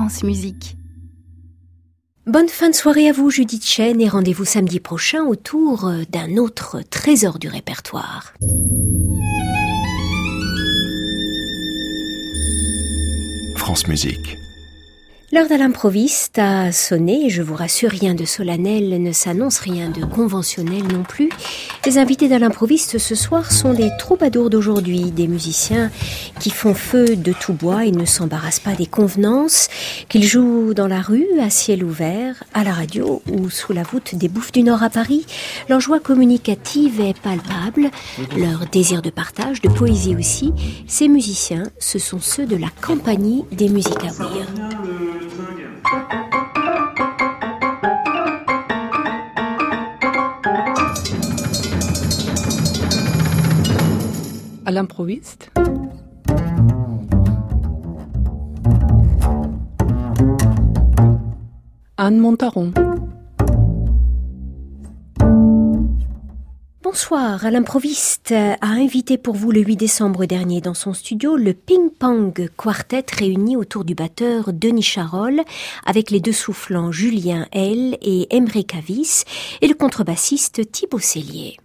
France Musique. Bonne fin de soirée à vous, Judith Chen, et rendez-vous samedi prochain autour d'un autre trésor du répertoire. France Musique. L'heure de l'improviste a sonné et je vous rassure, rien de solennel ne s'annonce, rien de conventionnel non plus. Les invités de l'improviste ce soir sont les troubadours d'aujourd'hui, des musiciens qui font feu de tout bois et ne s'embarrassent pas des convenances, qu'ils jouent dans la rue, à ciel ouvert, à la radio ou sous la voûte des Bouffes du Nord à Paris. Leur joie communicative est palpable, leur désir de partage, de poésie aussi. Ces musiciens, ce sont ceux de la compagnie des musiques à ouïr. À l'improviste. Anne Montaron. Bonsoir, à l'improviste a invité pour vous le 8 décembre dernier dans son studio le Ping Pong Quartet réuni autour du batteur Denis Charol avec les deux soufflants Julien L et Emre Kavis et le contrebassiste Thibaut Cellier.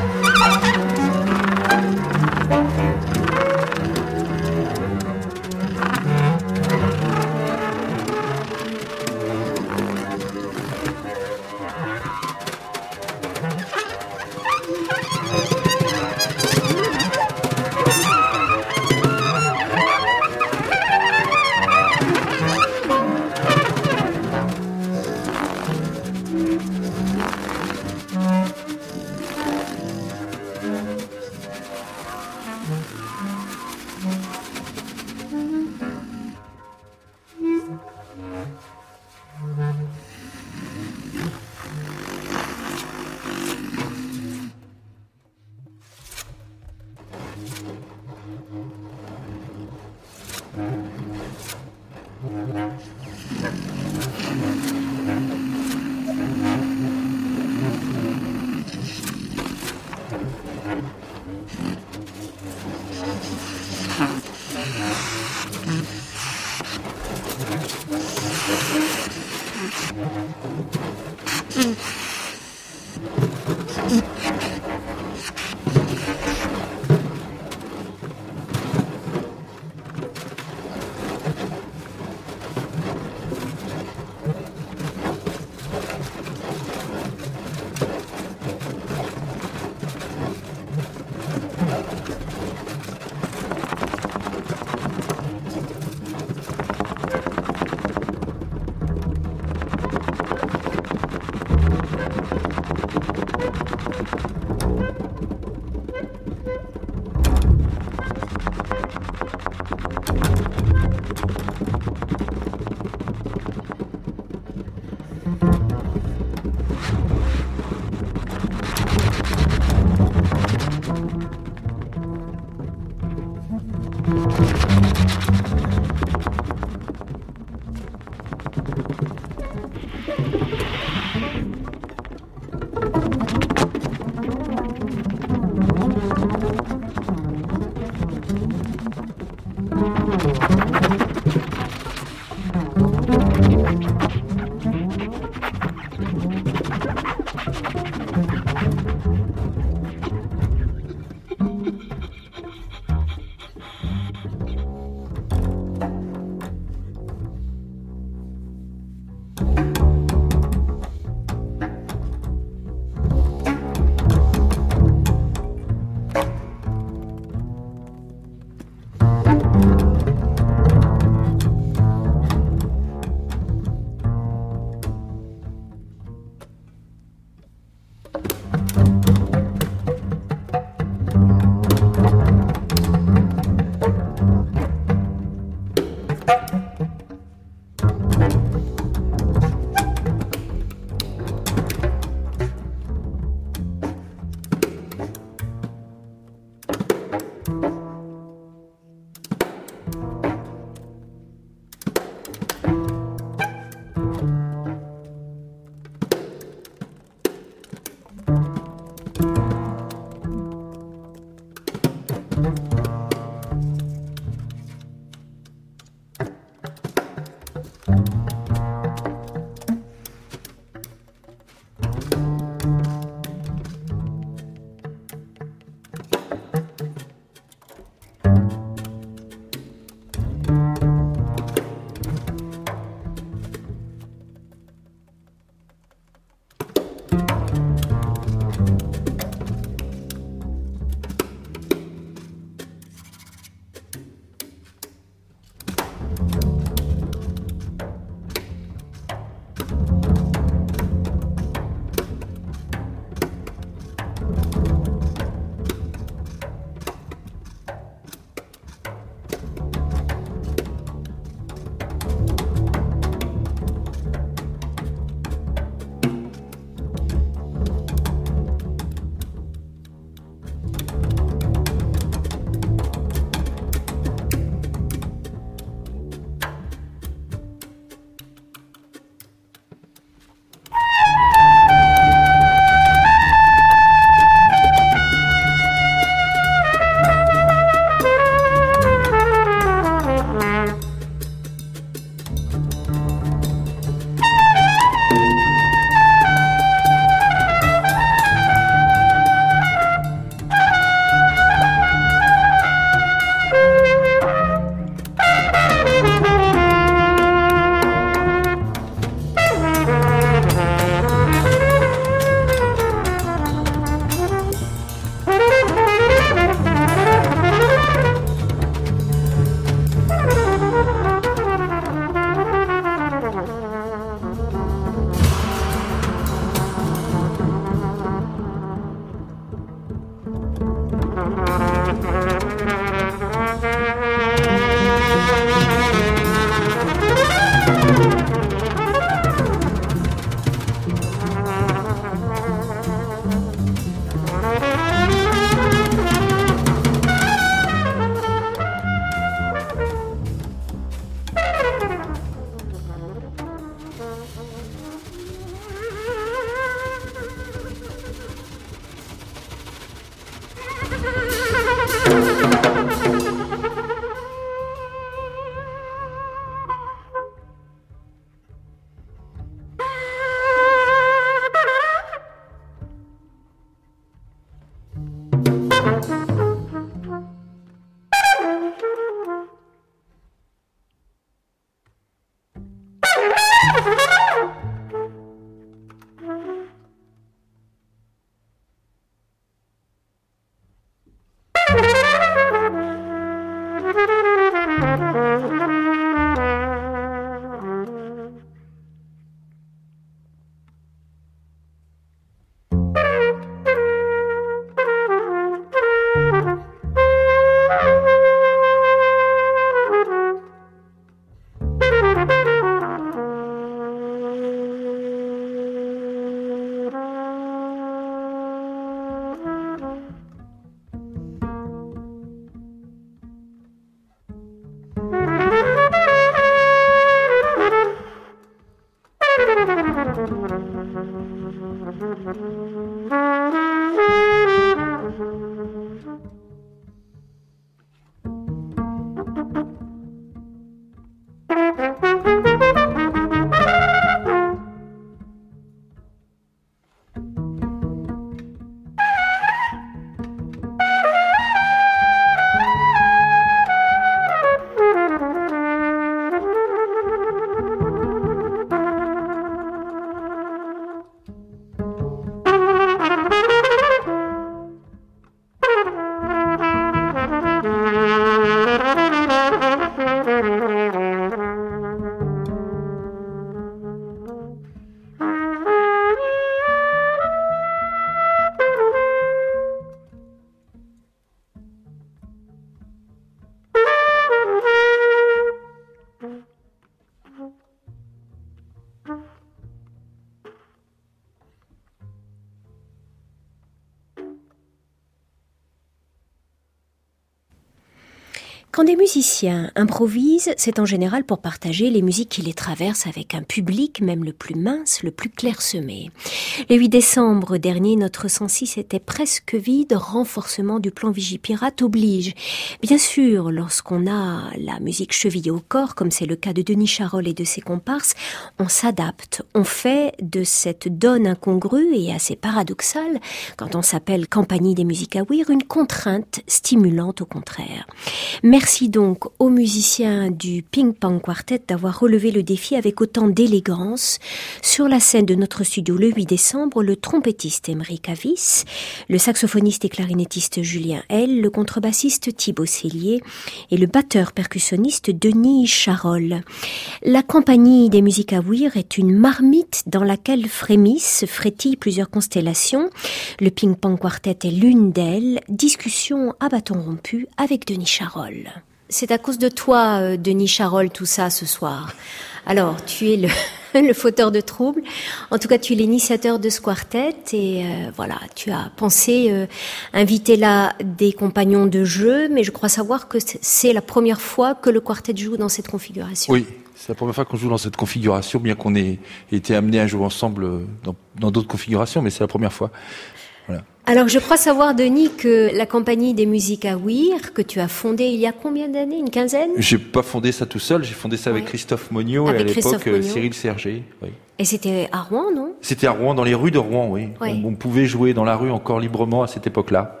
Quand des musiciens improvisent, c'est en général pour partager les musiques qui les traversent avec un public, même le plus mince, le plus clairsemé. Le 8 décembre dernier, notre 106 était presque vide, renforcement du plan Vigipirate oblige. Bien sûr, lorsqu'on a la musique chevillée au corps, comme c'est le cas de Denis Charol et de ses comparses, on s'adapte, on fait de cette donne incongrue et assez paradoxale, quand on s'appelle Compagnie des musiques à ouïr, une contrainte stimulante au contraire. Merci donc aux musiciens du Ping Pong Quartet d'avoir relevé le défi avec autant d'élégance. Sur la scène de notre studio le 8 décembre, le trompettiste Émeric Avis, le saxophoniste et clarinettiste Julien L, le contrebassiste Thibaut Cellier et le batteur-percussionniste Denis Charol. La Compagnie des musiques à ouïr est une marmite dans laquelle frémissent, frétillent plusieurs constellations. Le Ping Pong Quartet est l'une d'elles. Discussion à bâton rompu avec Denis Charol. C'est à cause de toi, Denis Charol, tout ça ce soir. Alors, tu es le fauteur de troubles. En tout cas, tu es l'initiateur de ce quartet et voilà, tu as pensé inviter là des compagnons de jeu, mais je crois savoir que c'est la première fois que le quartet joue dans cette configuration. Oui, c'est la première fois qu'on joue dans cette configuration, bien qu'on ait été amenés à jouer ensemble dans d'autres configurations, mais c'est la première fois. Voilà. Alors, je crois savoir, Denis, que la Compagnie des musiques à ouïr, que tu as fondée il y a combien d'années? Une quinzaine? J'ai pas fondé ça tout seul, j'ai fondé ça avec Christophe Monniot et à l'époque Cyril Sergé. Oui. Et c'était à Rouen, non? C'était à Rouen, dans les rues de Rouen, oui. Oui. On pouvait jouer dans la rue encore librement à cette époque-là.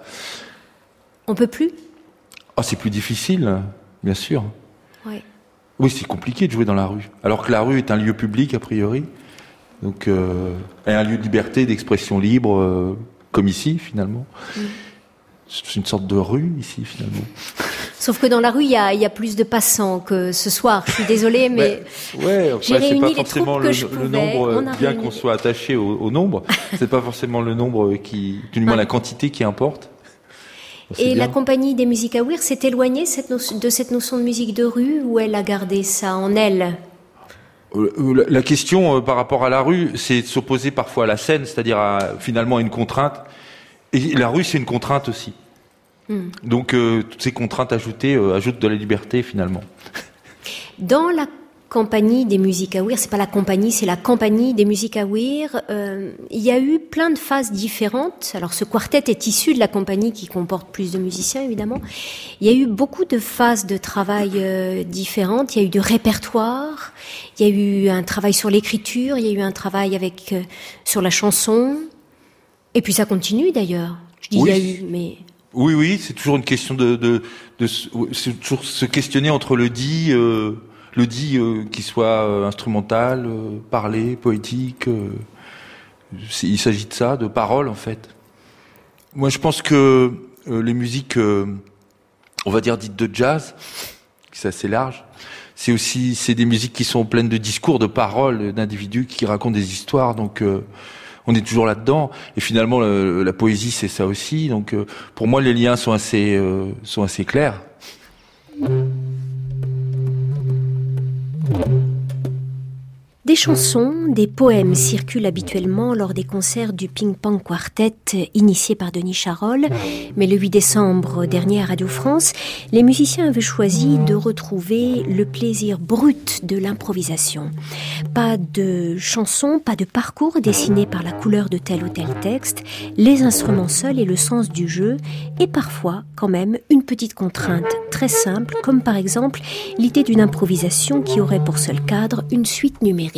On peut plus? Oh, c'est plus difficile, bien sûr. Oui. Oui, c'est compliqué de jouer dans la rue. Alors que la rue est un lieu public, a priori. Donc, un lieu de liberté, d'expression libre, comme ici, finalement. C'est une sorte de rue, ici, finalement. Sauf que dans la rue, il y a plus de passants que ce soir. Je suis désolée, mais j'ai réuni les troupes que je pouvais. Le nombre, bien qu'on soit attaché au nombre, c'est pas forcément le nombre du moins la quantité qui importe. Et la Compagnie des musiques à ouïr s'est éloignée de cette notion de musique de rue, ou elle a gardé ça en elle? La question par rapport à la rue, c'est de s'opposer parfois à la scène, c'est-à-dire finalement à une contrainte. Et la rue, c'est une contrainte aussi. Donc, toutes ces contraintes ajoutées ajoutent de la liberté, finalement. Dans la Compagnie des musiques à ouïr, c'est pas la compagnie, c'est la Compagnie des musiques à ouïr, il y a eu plein de phases différentes. Alors, ce quartet est issu de la compagnie qui comporte plus de musiciens, évidemment. Il y a eu beaucoup de phases de travail différentes. Il y a eu du répertoire, il y a eu un travail sur l'écriture, il y a eu un travail sur la chanson. Et puis ça continue, d'ailleurs. Je dis il y a eu, mais... Oui, c'est toujours une question c'est toujours se questionner entre le dit qui soit instrumental, parlé, poétique. Il s'agit de ça, de paroles en fait. Moi, je pense que les musiques, on va dire dites de jazz, c'est assez large. C'est des musiques qui sont pleines de discours, de paroles, d'individus qui racontent des histoires. Donc on est toujours là-dedans. Et finalement, la poésie, c'est ça aussi. Donc, pour moi, les liens sont assez clairs. Des chansons, des poèmes circulent habituellement lors des concerts du Ping Pong Quartet initié par Denis Charol. Mais le 8 décembre dernier à Radio France, les musiciens avaient choisi de retrouver le plaisir brut de l'improvisation. Pas de chansons, pas de parcours dessinés par la couleur de tel ou tel texte, les instruments seuls et le sens du jeu, et parfois quand même une petite contrainte très simple, comme par exemple l'idée d'une improvisation qui aurait pour seul cadre une suite numérique.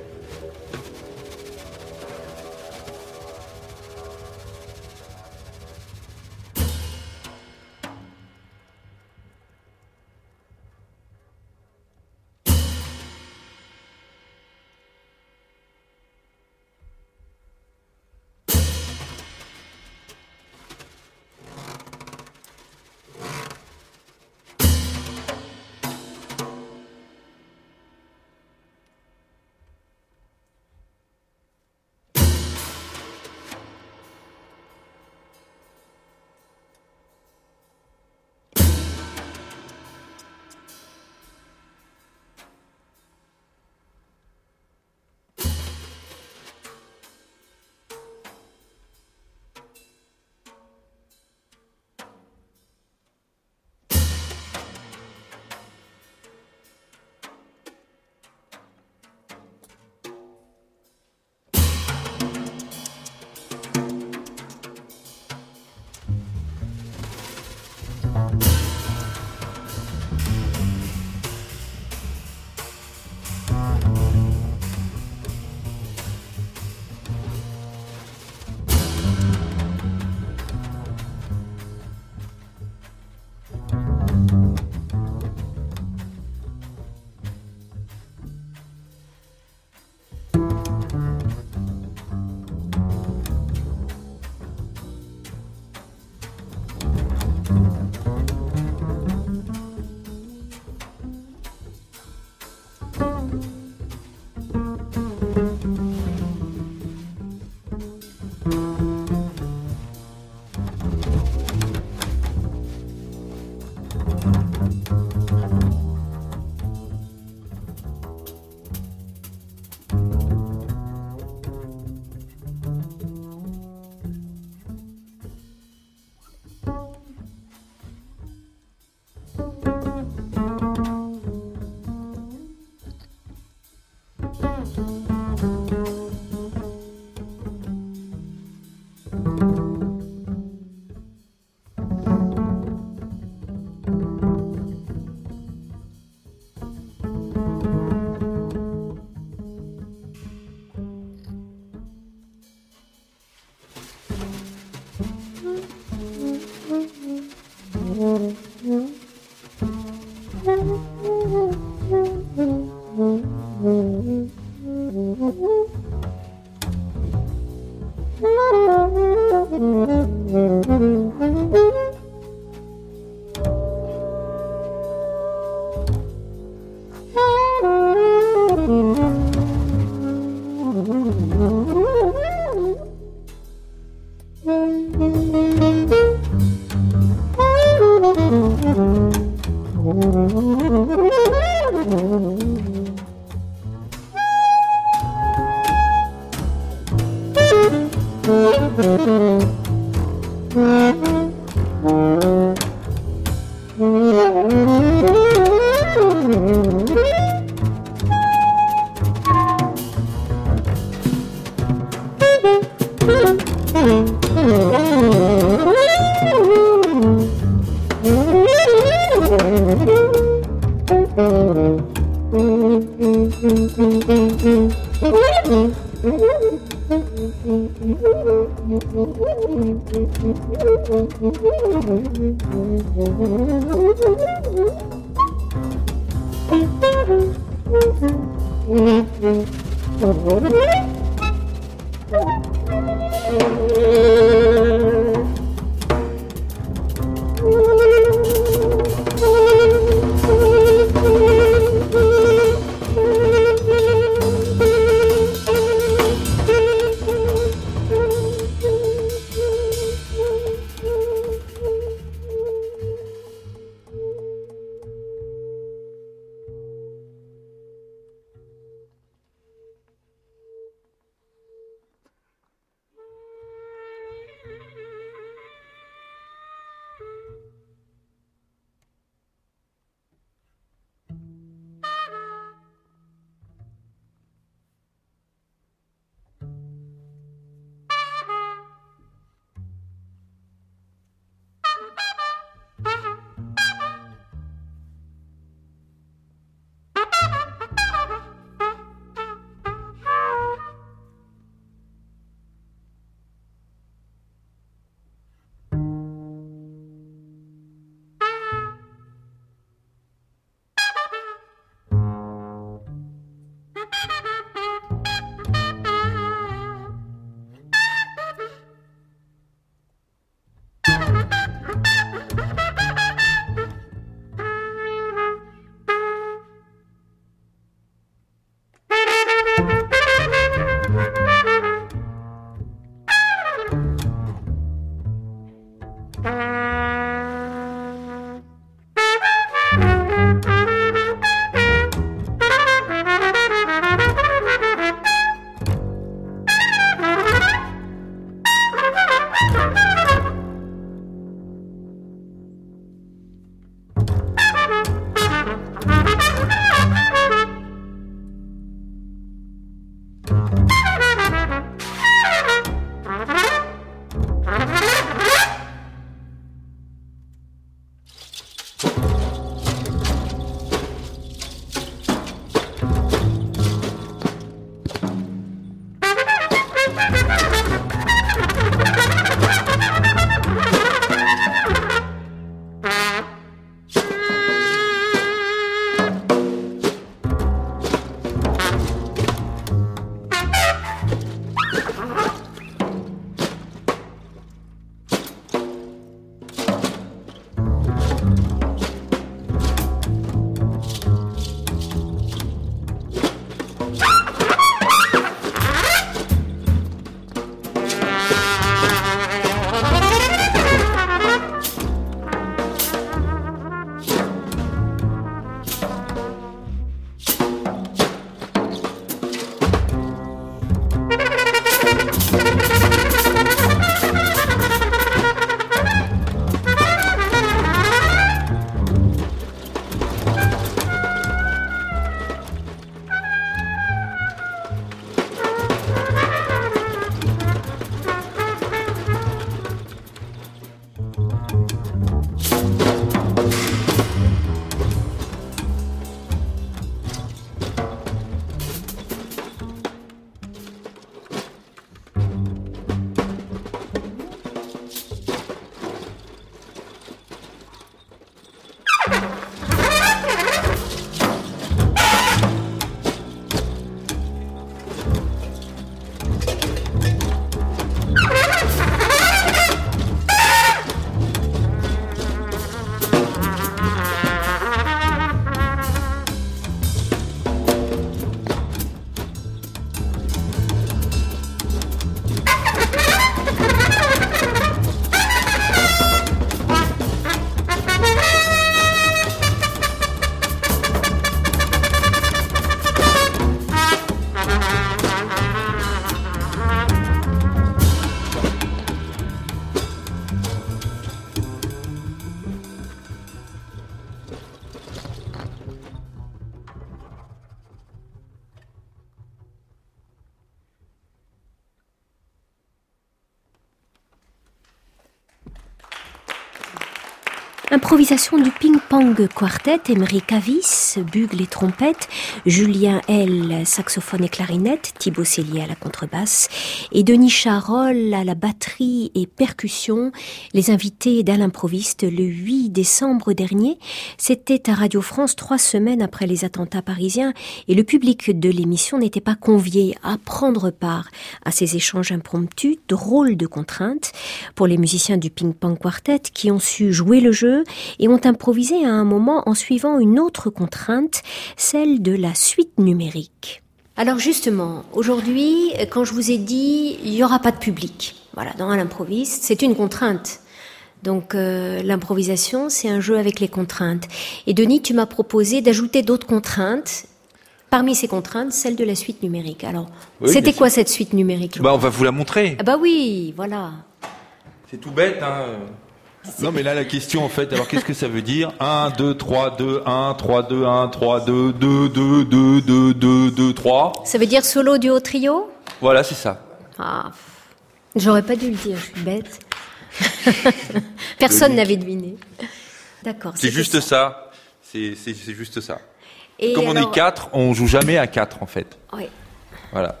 Improvisation du ping-pong quartet, Emery Cavis, bugle et trompette, Julien L, saxophone et clarinette, Thibaut Cellier à la contrebasse et Denis Charol à la batterie et percussion. Les invités d'Alain Provist le 8 décembre dernier, c'était à Radio France 3 semaines après les attentats parisiens et le public de l'émission n'était pas convié à prendre part à ces échanges impromptus, drôles de contraintes pour les musiciens du ping-pong quartet qui ont su jouer le jeu et ont improvisé à un moment en suivant une autre contrainte, celle de la suite numérique. Alors justement, aujourd'hui, quand je vous ai dit, il n'y aura pas de public, voilà, dans l'improviste, c'est une contrainte. Donc l'improvisation, c'est un jeu avec les contraintes. Et Denis, tu m'as proposé d'ajouter d'autres contraintes. Parmi ces contraintes, celle de la suite numérique. Alors, oui, c'était quoi cette suite numérique? On va vous la montrer. Ah bah oui, voilà. C'est tout bête, hein. Non, mais là, la question, en fait, alors qu'est-ce que ça veut dire? 1, 2, 3, 2, 1, 3, 2, 1, 3, 2, 2, 2, 2, 2, 2, 2, 3. Ça veut dire solo, duo, trio? Voilà, c'est ça. Ah, j'aurais pas dû le dire, je suis bête. Personne n'avait deviné. D'accord. C'est juste ça. C'est juste ça. Et comme alors... on est 4, on joue jamais à 4, en fait. Oui. Voilà.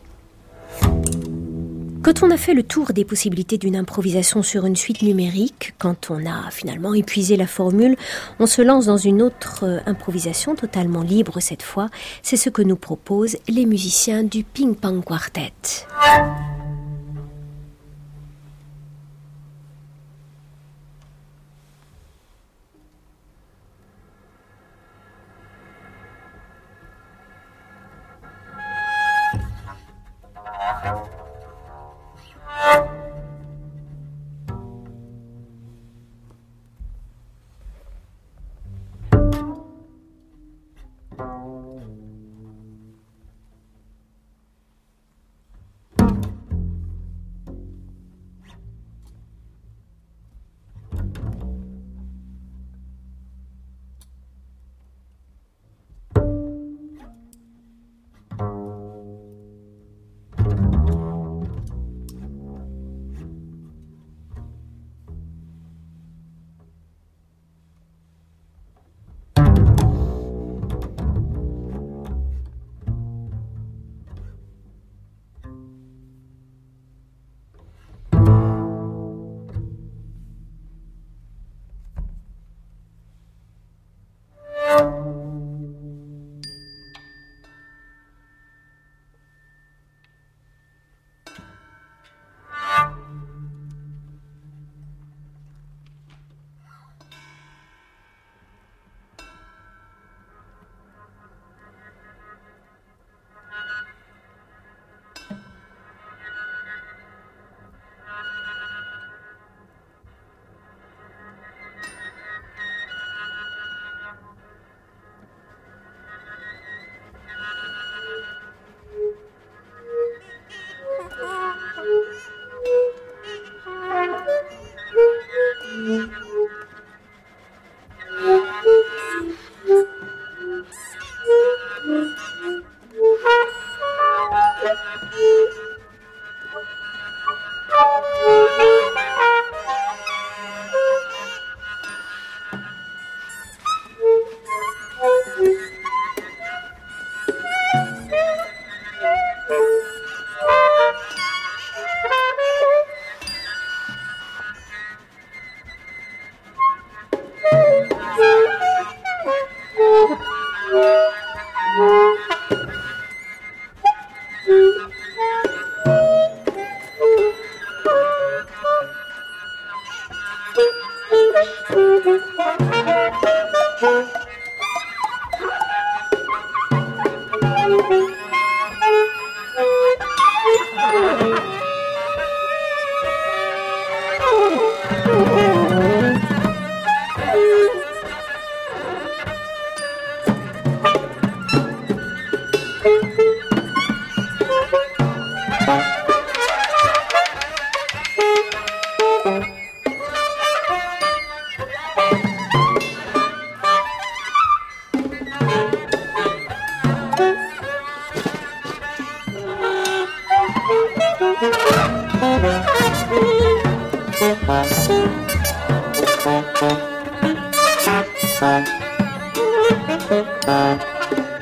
Quand on a fait le tour des possibilités d'une improvisation sur une suite numérique, quand on a finalement épuisé la formule, on se lance dans une autre improvisation totalement libre cette fois. C'est ce que nous proposent les musiciens du Ping Pong Quartet.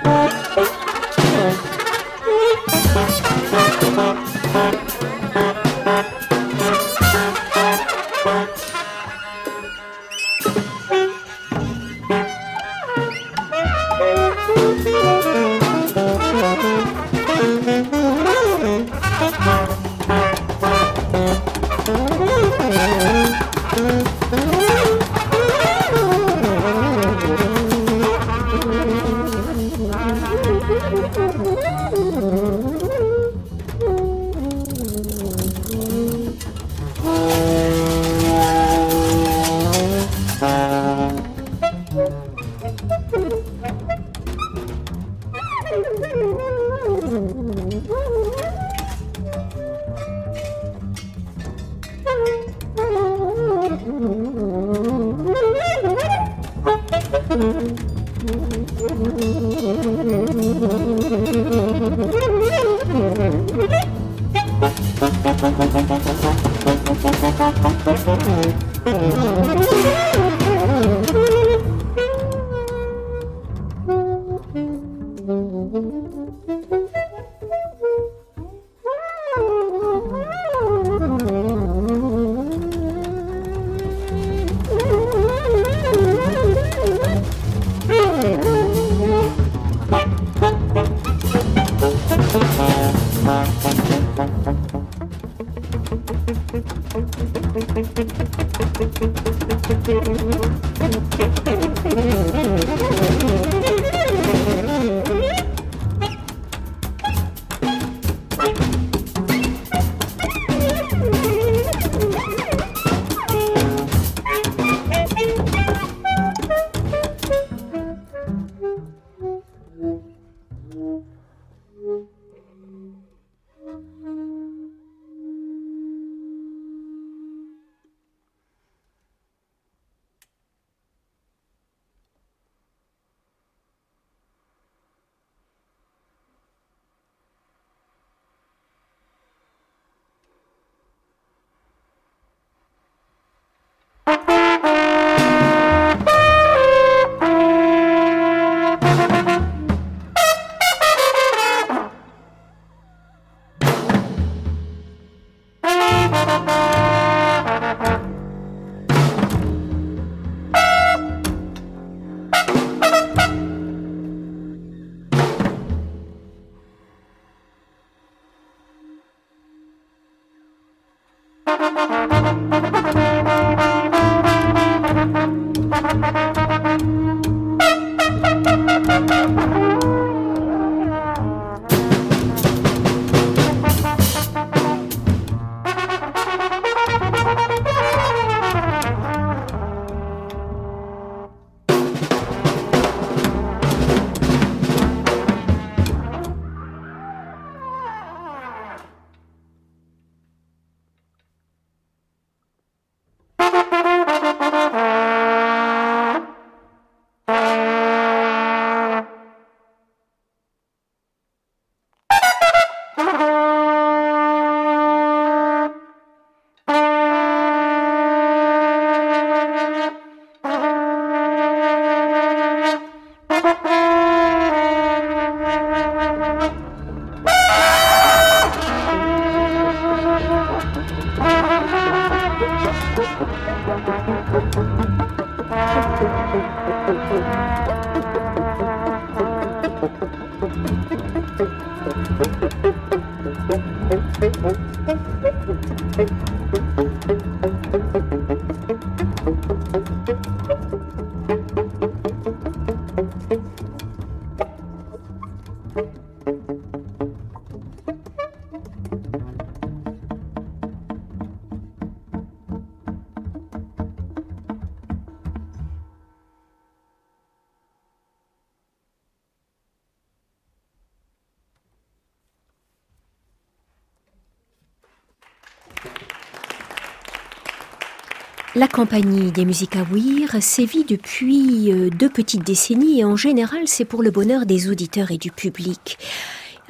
La compagnie des musiques à ouïr sévit depuis 2 petites décennies et en général c'est pour le bonheur des auditeurs et du public.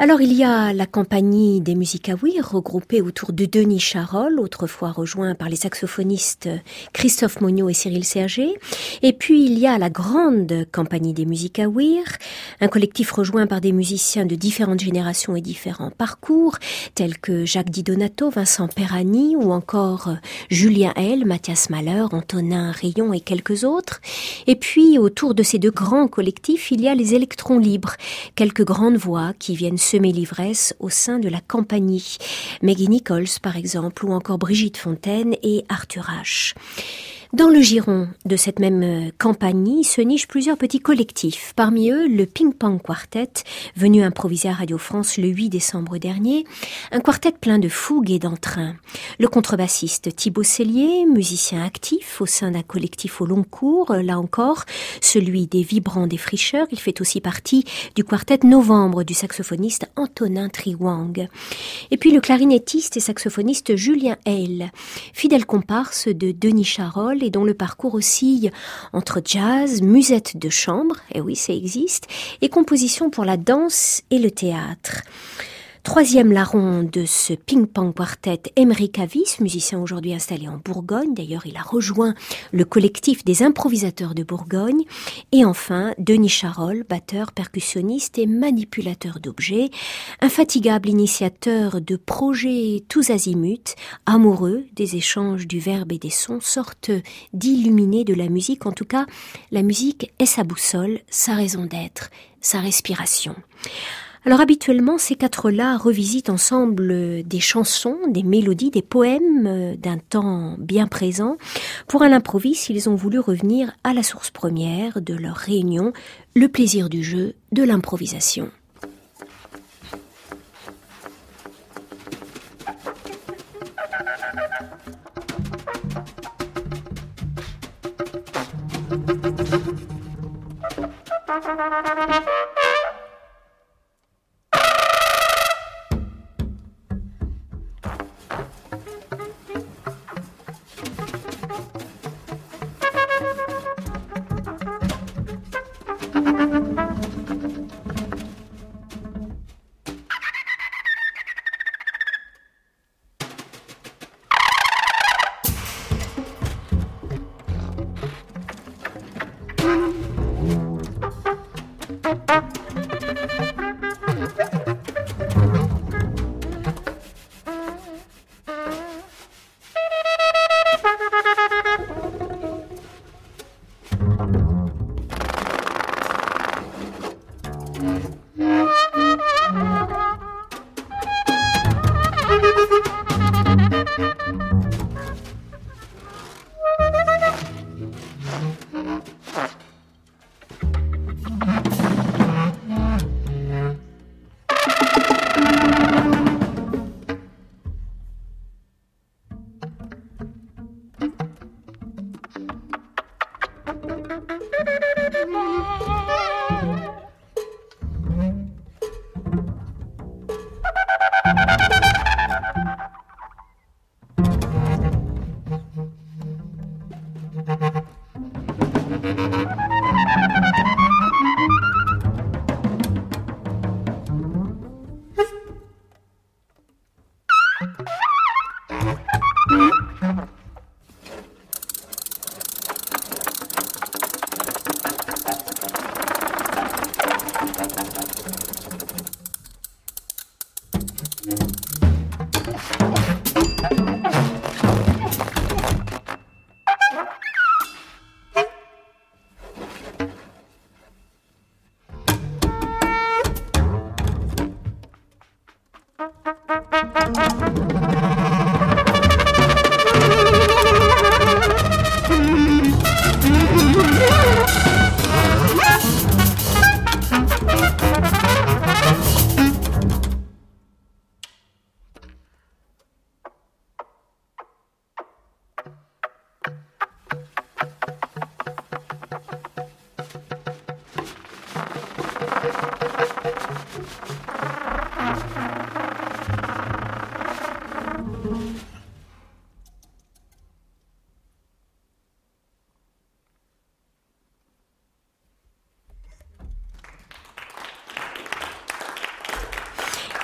Alors il y a la compagnie des Musicaouir, regroupée autour de Denis Charol, autrefois rejoint par les saxophonistes Christophe Monniot et Cyril Serger. Et puis il y a la grande compagnie des Musicaouir, un collectif rejoint par des musiciens de différentes générations et différents parcours, tels que Jacques Di Donato, Vincent Perani ou encore Julien Hell, Mathias Mahler, Antonin Rayon et quelques autres. Et puis autour de ces deux grands collectifs, il y a les électrons libres, quelques grandes voix qui viennent semer l'ivresse au sein de la compagnie. Maggie Nichols, par exemple, ou encore Brigitte Fontaine et Arthur H. Dans le giron de cette même compagnie se nichent plusieurs petits collectifs. Parmi eux, le Ping Pong Quartet, venu improviser à Radio France le 8 décembre dernier. Un quartet plein de fougue et d'entrain. Le contrebassiste Thibaut Cellier, musicien actif au sein d'un collectif au long cours, là encore, celui des Vibrants Défricheurs. Il fait aussi partie du quartet Novembre du saxophoniste Antonin Triwang. Et puis le clarinettiste et saxophoniste Julien Hell, fidèle comparse de Denis Charol, et dont le parcours oscille entre jazz, musette de chambre, et oui, ça existe, et composition pour la danse et le théâtre. Troisième larron de ce ping-pong quartet, Émeric Avis, musicien aujourd'hui installé en Bourgogne. D'ailleurs, il a rejoint le collectif des improvisateurs de Bourgogne. Et enfin, Denis Charol, batteur, percussionniste et manipulateur d'objets. Infatigable initiateur de projets tous azimuts, amoureux des échanges du verbe et des sons, sorte d'illuminé de la musique. En tout cas, la musique est sa boussole, sa raison d'être, sa respiration. Alors habituellement, ces quatre-là revisitent ensemble des chansons, des mélodies, des poèmes d'un temps bien présent. Pour un improviste, ils ont voulu revenir à la source première de leur réunion, le plaisir du jeu, de l'improvisation.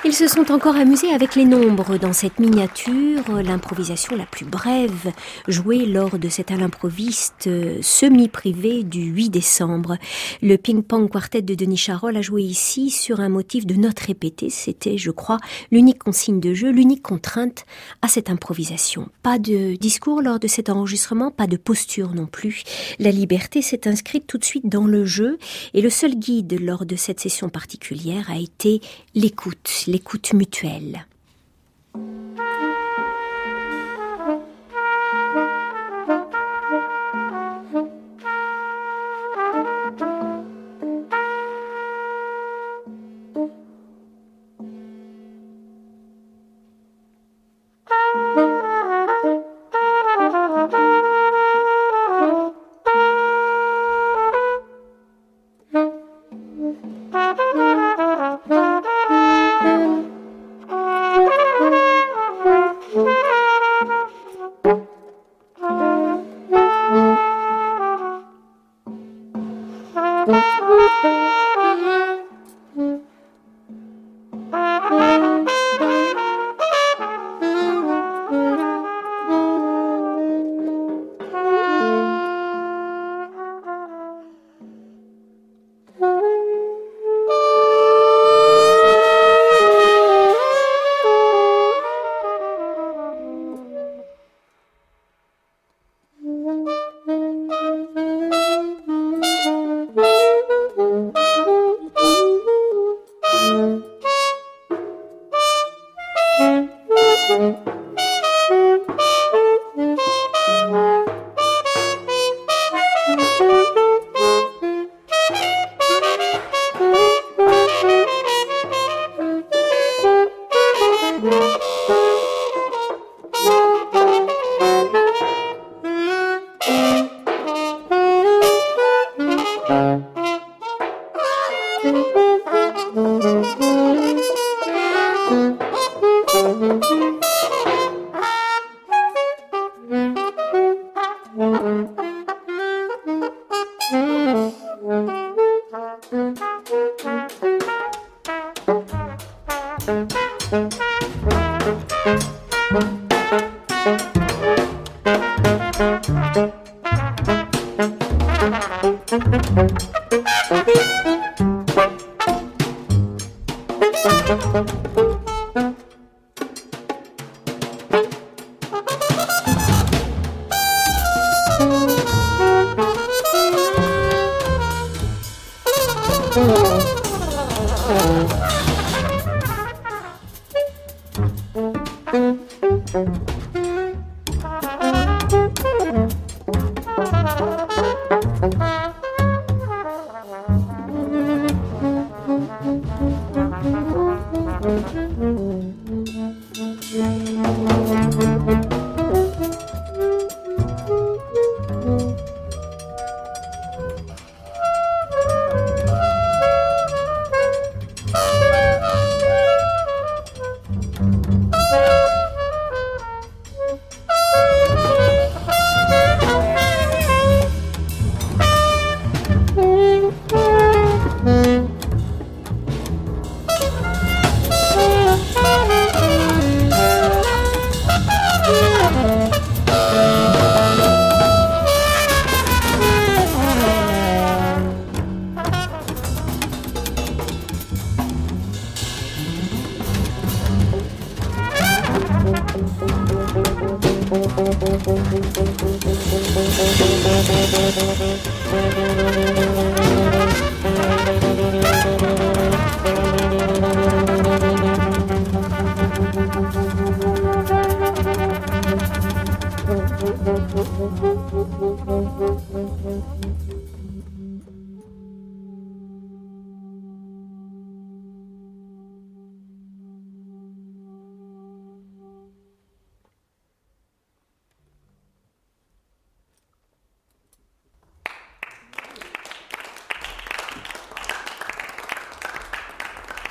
Ils se sont encore amusés avec les nombres dans cette miniature, l'improvisation la plus brève, jouée lors de cet à l'improviste semi-privé du 8 décembre. Le ping-pong quartet de Denis Charol a joué ici sur un motif de notes répétées. C'était, je crois, l'unique consigne de jeu, l'unique contrainte à cette improvisation. Pas de discours lors de cet enregistrement, pas de posture non plus. La liberté s'est inscrite tout de suite dans le jeu et le seul guide lors de cette session particulière a été l'écoute mutuelle.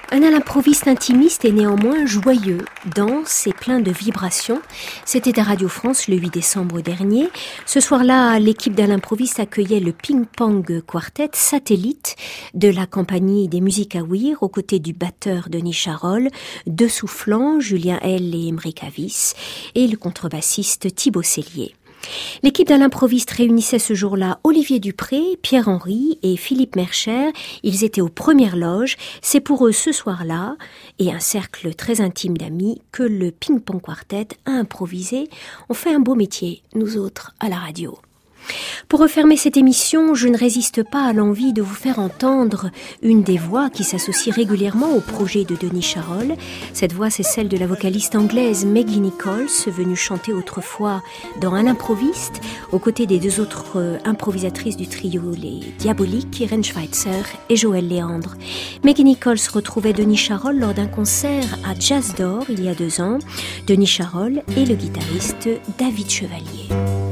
Un à l'improviste intimiste et néanmoins joyeux, dense et plein de vibrations. C'était à Radio France le 8 décembre dernier. Ce soir-là, l'équipe d'À l'improviste accueillait le Ping Pong Quartet Satellite de la compagnie des musiques à ouïr aux côtés du batteur Denis Charol, deux soufflants, Julien L et Émeric Avis, et le contrebassiste Thibaut Cellier. L'équipe d'À l'improviste réunissait ce jour-là Olivier Dupré, Pierre-Henry et Philippe Mercher. Ils étaient aux premières loges. C'est pour eux ce soir-là, et un cercle très intime d'amis, que le Ping Pong Quartet a improvisé. On fait un beau métier, nous autres, à la radio. Pour refermer cette émission, je ne résiste pas à l'envie de vous faire entendre une des voix qui s'associe régulièrement au projet de Denis Charol. Cette voix, c'est celle de la vocaliste anglaise Maggie Nichols, venue chanter autrefois dans Un improviste, aux côtés des deux autres improvisatrices du trio, les Diaboliques, Irène Schweitzer et Joëlle Léandre. Maggie Nichols retrouvait Denis Charol lors d'un concert à Jazz d'Or il y a 2 ans. Denis Charol et le guitariste David Chevalier.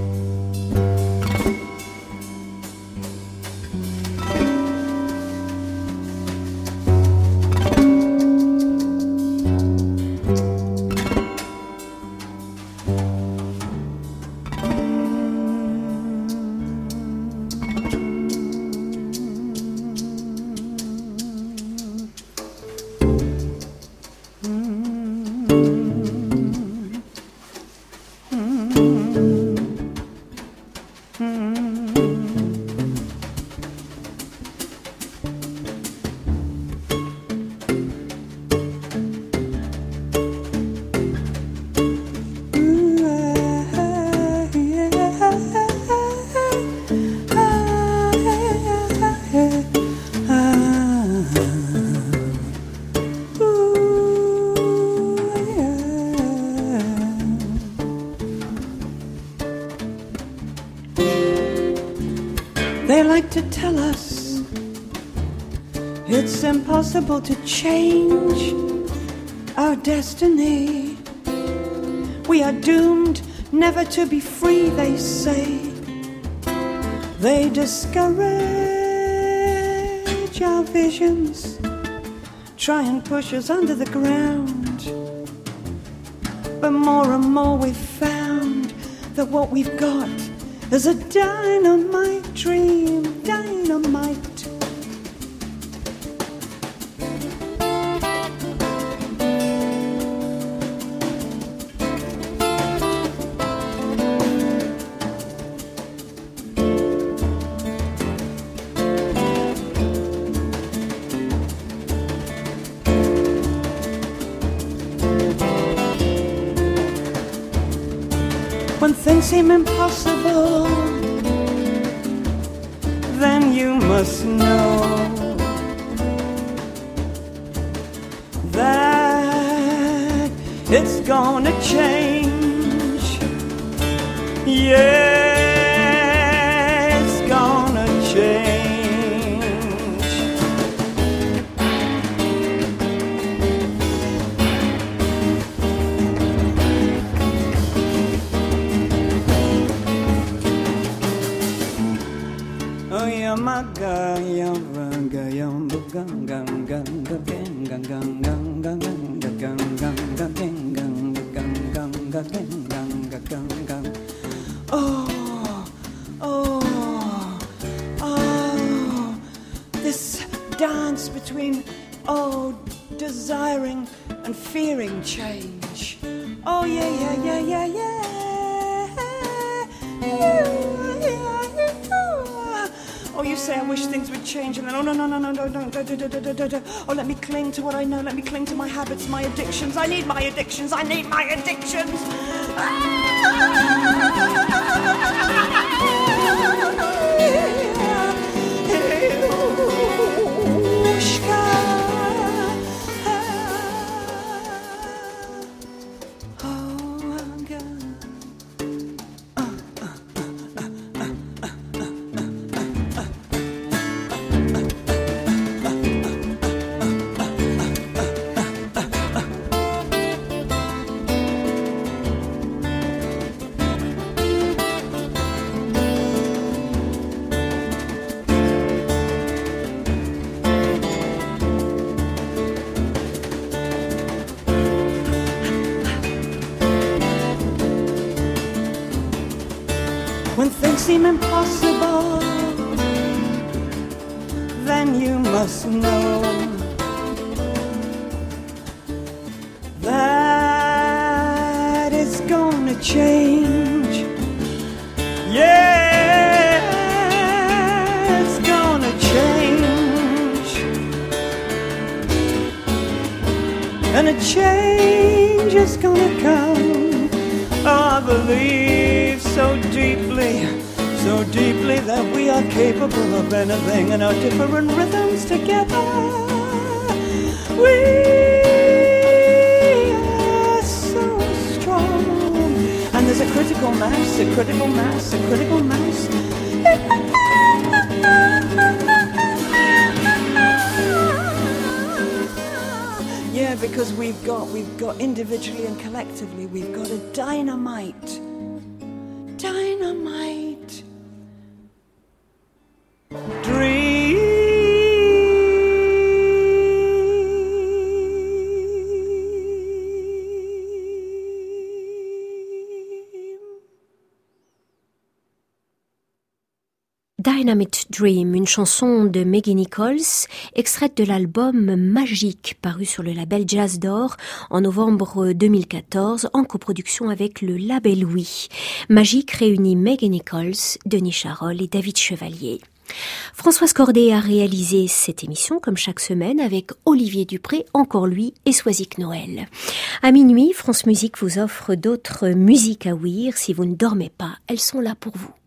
They like to tell us it's impossible to change our destiny. We are doomed never to be free, they say. They discourage our visions, try and push us under the ground. But more and more we've found that what we've got is a dynamite dream, dynamite. When things seem impossible, then you must know that it's gonna change. Yeah, it's gonna change. This dance between desiring and fearing change. Oh yeah, yeah, yeah, yeah, yeah. Oh, you say I wish things would change, and then no, oh, let me cling to what I know, let me cling to my habits, my addictions. I need my addictions, I need my addictions. seem impossible, then you must know that it's gonna change. Yeah, it's gonna change. And a change is gonna come. I believe so deeply that we are capable of anything, and our different rhythms together, we are so strong. And there's a critical mass, a critical mass, a critical mass. Yeah, because we've got individually and collectively, we've got a dynamite dream. Dynamite Dream, une chanson de Maggie Nichols, extraite de l'album Magique, paru sur le label Jazz d'Or en novembre 2014, en coproduction avec le label Oui. Magique réunit Maggie Nichols, Denis Charol et David Chevalier. Françoise Corday a réalisé cette émission comme chaque semaine avec Olivier Dupré, encore lui, et Soisic Noël. À minuit, France Musique vous offre d'autres musiques à ouïr. Si vous ne dormez pas, elles sont là pour vous.